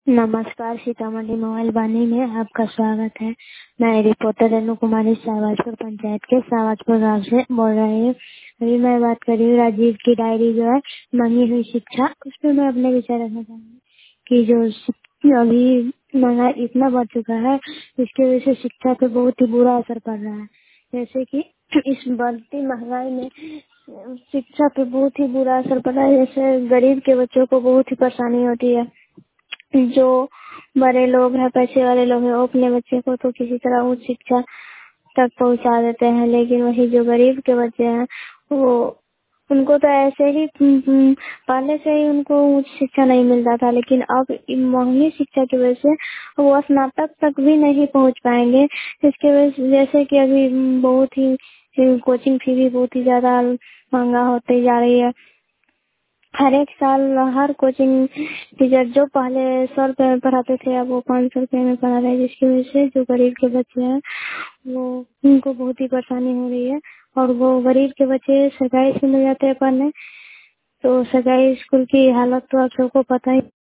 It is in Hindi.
नमस्कार, सीतामढ़ी मोबाइल वाणी में आपका स्वागत है। मैं रिपोर्टर रेणु कुमारी सावाजपुर पंचायत के सावाजपुर गांव से बोल रही हूँ। अभी मैं बात कर रही हूँ राजीव की डायरी जो है मांगी हुई शिक्षा, उस पर मैं अपने विचार रखना चाहूँगी कि जो अभी महंगाई इतना बढ़ चुका है, इसकी वजह से शिक्षा पे बहुत ही बुरा असर पड़ रहा है। जैसे कि इस बढ़ती महंगाई में शिक्षा पे बहुत ही बुरा असर पड़ रहा है। जैसे गरीब के बच्चों को बहुत ही परेशानी होती है। जो बड़े लोग हैं, पैसे वाले लोग हैं, वो अपने बच्चे को तो किसी तरह उच्च शिक्षा तक पहुंचा देते हैं, लेकिन वही जो गरीब के बच्चे हैं वो उनको तो ऐसे ही पहले से ही उनको उच्च शिक्षा नहीं मिलता था, लेकिन अब महंगी शिक्षा की वजह से वो स्नातक तक भी नहीं पहुंच पाएंगे। इसके वजह से जैसे कि अभी बहुत ही कोचिंग फी भी बहुत ही ज्यादा महंगा होते जा रही है। हर एक साल हर कोचिंग टीचर जो पहले 100 रुपए में पढ़ाते थे, अब वो 500 रुपए में पढ़ा रहे हैं, जिसकी वजह से जो गरीब के बच्चे हैं वो उनको बहुत ही परेशानी हो रही है। और वो गरीब के बच्चे सरकारी स्कूल में जाते हैं पढ़ने, तो सरकारी स्कूल की हालत तो आप सबको पता ही